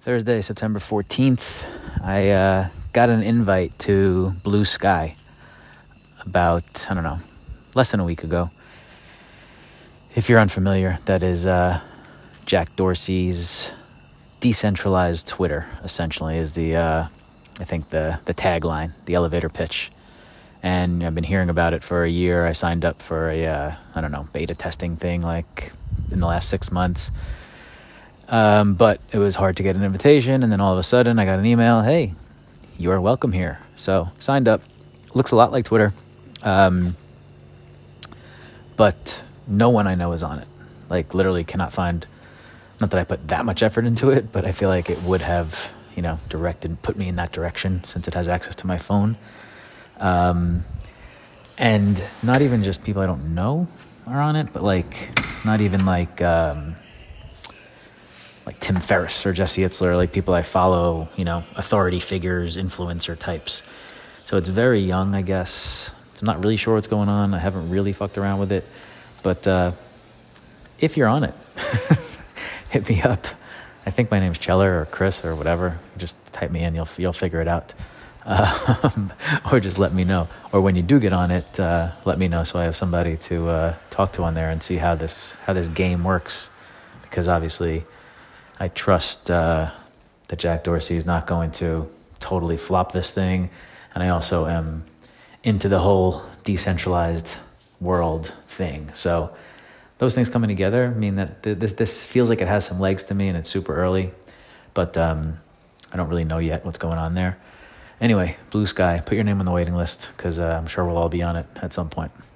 Thursday, September 14th, I got an invite to Blue Sky about, less than a week ago. If you're unfamiliar, that is Jack Dorsey's decentralized Twitter, essentially, is the tagline, the elevator pitch. And I've been hearing about it for a year. I signed up for a, beta testing thing like in the last 6 months. But it was hard to get an invitation, and then all of a sudden I got an email, hey, you are welcome here. So signed up. Looks a lot like Twitter. But no one I know is on it. Like, literally cannot find, not that I put that much effort into it, but I feel like it would have, put me in that direction since it has access to my phone. And not even just people I don't know are on it, but not even like Tim Ferriss or Jesse Itzler, like people I follow, authority figures, influencer types. So it's very young, I guess. I'm not really sure what's going on. I haven't really fucked around with it. But if you're on it, hit me up. I think my name's Cheller or Chris or whatever. Just type me in, you'll figure it out. Or just let me know. Or when you do get on it, let me know so I have somebody to talk to on there and see how this game works. Because obviously I trust that Jack Dorsey is not going to totally flop this thing. And I also am into the whole decentralized world thing. So those things coming together mean that this feels like it has some legs to me, and it's super early. But I don't really know yet what's going on there. Anyway, Blue Sky, put your name on the waiting list because I'm sure we'll all be on it at some point.